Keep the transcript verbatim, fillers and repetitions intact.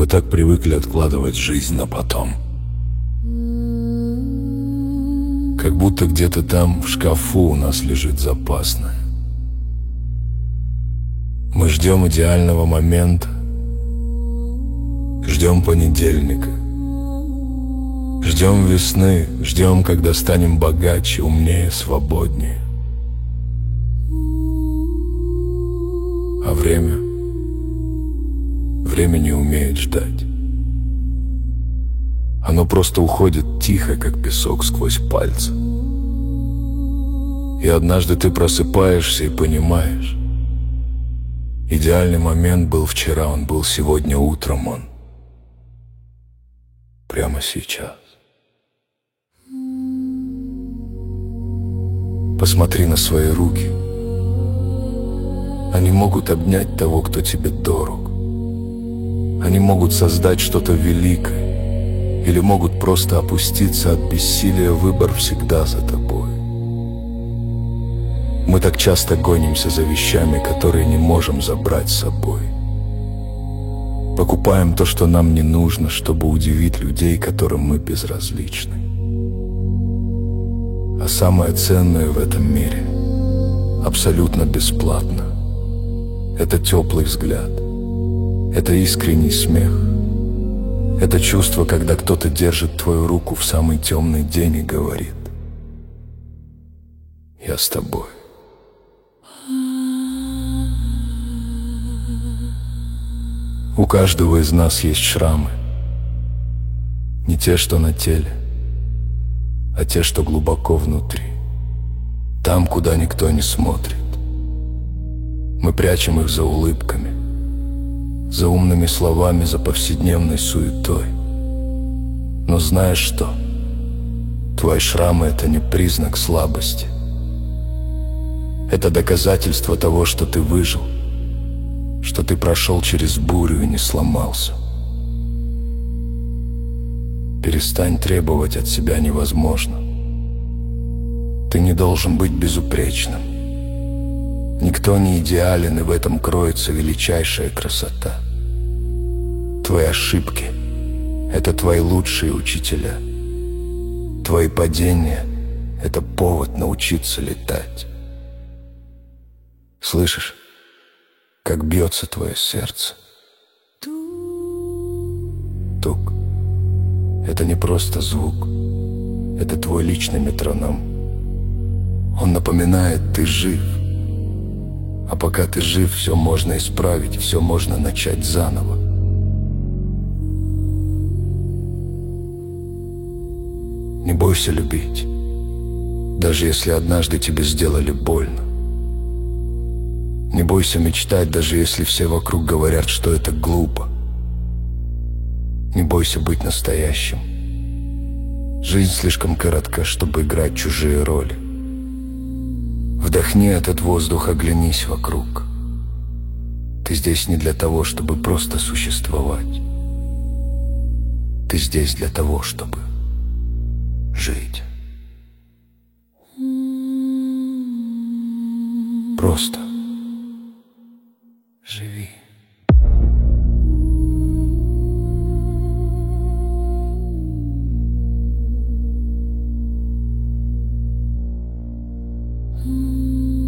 так привыкли откладывать жизнь на потом. Как будто где-то там в шкафу у нас лежит запасное. Мы ждем идеального момента, ждем понедельника, ждем весны, ждем, когда станем богаче, умнее, свободнее. А время, время не умеет ждать. Оно просто уходит тихо, как песок сквозь пальцы. И однажды ты просыпаешься и понимаешь: идеальный момент был вчера, он был сегодня утром, он прямо сейчас. Посмотри на свои руки. Они могут обнять того, кто тебе дорог. Они могут создать что-то великое, или могут просто опуститься от бессилия. Выбор всегда за тобой. Мы так часто гонимся за вещами, которые не можем забрать с собой. Покупаем то, что нам не нужно, чтобы удивить людей, которым мы безразличны. А самое ценное в этом мире абсолютно бесплатно. Это теплый взгляд, это искренний смех, это чувство, когда кто-то держит твою руку в самый темный день и говорит: «Я с тобой». У каждого из нас есть шрамы. Не те, что на теле, а те, что глубоко внутри. Там, куда никто не смотрит. Мы прячем их за улыбками, за умными словами, за повседневной суетой. Но знаешь что? Твои шрамы — это не признак слабости. Это доказательство того, что ты выжил, что ты прошел через бурю и не сломался. Перестань требовать от себя невозможно. Ты не должен быть безупречным. Никто не идеален, и в этом кроется величайшая красота. Твои ошибки — это твои лучшие учителя. Твои падения — это повод научиться летать. Слышишь, как бьется твое сердце? Тук. Это не просто звук. Это твой личный метроном. Он напоминает: ты жив. А пока ты жив, все можно исправить, все можно начать заново. Не бойся любить, даже если однажды тебе сделали больно. Не бойся мечтать, даже если все вокруг говорят, что это глупо. Не бойся быть настоящим. Жизнь слишком коротка, чтобы играть чужие роли. Вдохни этот воздух, оглянись вокруг. Ты здесь не для того, чтобы просто существовать. Ты здесь для того, чтобы жить. Просто живи. Mm-hmm.